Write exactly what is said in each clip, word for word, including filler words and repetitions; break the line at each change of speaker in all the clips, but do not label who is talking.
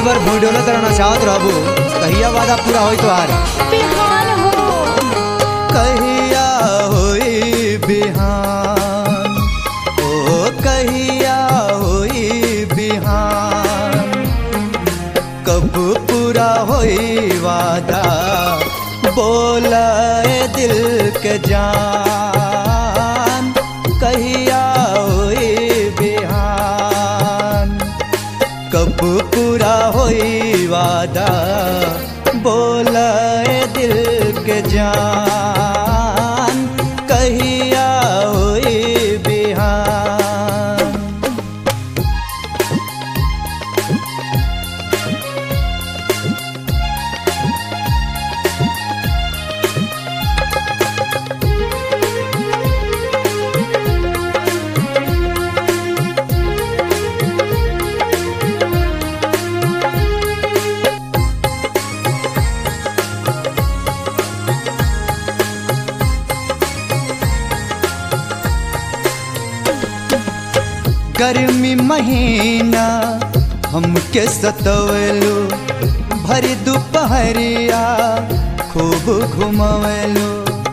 भर भूडोला तरह नचावत रहबू कहिया वादा पूरा होई तोहार
बिहान हो
कहिया होई बिहान ओ कहिया होई बिहान कब पूरा होई वादा बोला ए दिल के जान कहिया होई बिहान कब पूरा होई वादा बोला ए दिल के जान कहिया होई बिहान गर्मी महीना हमके सतवलो भरी दोपहरिया खूब घुमवलो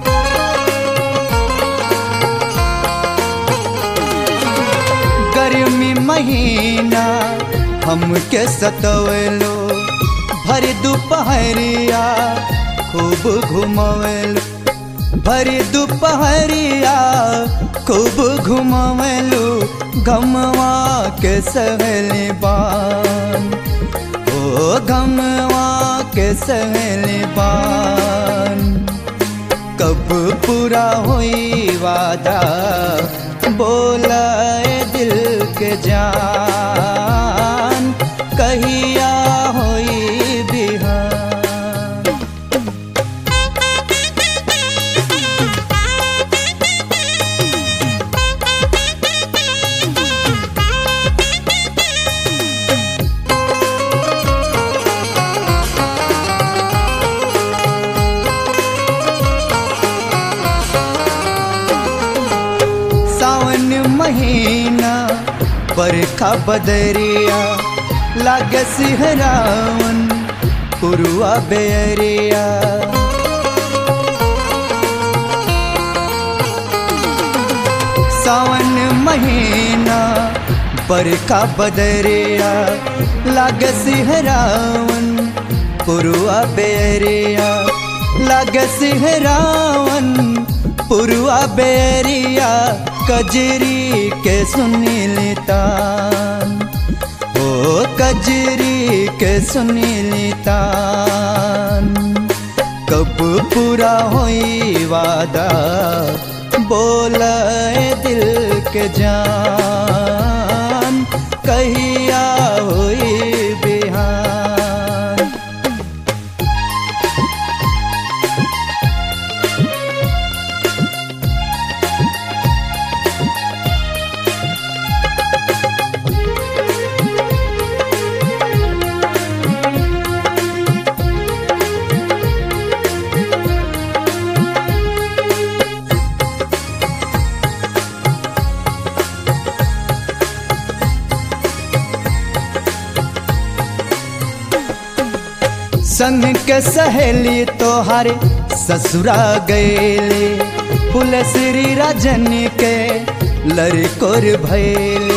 गर्मी महीना हमके सतवलो भरी दोपहरिया खूब घुमवलो भरी दोपहरिया खूब घुमवलो गमवा के सहले बान ओ गमवा के सहले बान कब पूरा होई वादा बोला ए दिल के जान कहिया होई बिहान महीना बरखा बदरिया लागे सिहरावन पुरुआ बेरिया सावन महीना बरखा बदरिया लागे सिहरावन पुरुआ बेरिया लागे सिहरावन पुरुआ बेरिया कजरी के सुनीली तान ओ कजरी के सुनीली तान कब पूरा होई वादा बोला ए दिल के जान कहिया होई बिहान संग के सहेली तोहार ससुरा गएले फुलश्री राजन के लड़कोर भैले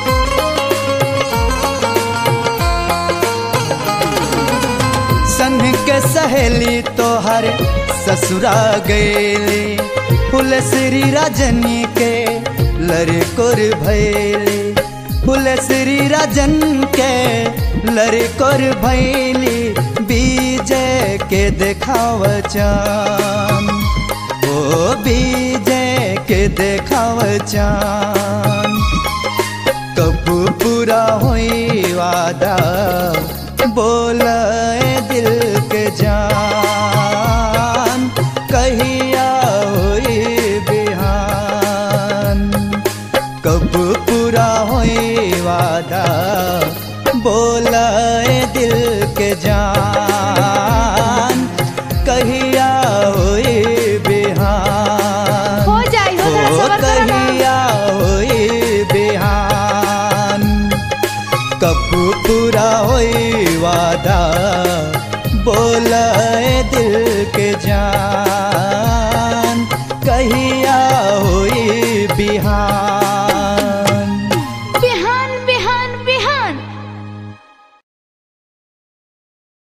संग के सहेली तोहार ससुरा गएले फुलश्री राजन के लड़कोर भैले फुलश्री राजन के लड़कोर भैली बीजे के देखाव चान ओ बीजे के देखाव चान कब पूरा होई वादा बोला ए दिल के जान कहिया होई बिहान कब पूरा होई वादा बोला ए दिल के जान कहिया होई बिहान
हो जाई हो जरा सबर करो ना
कहिया होई बिहान कब पूरा होई बोला ए दिल के जान।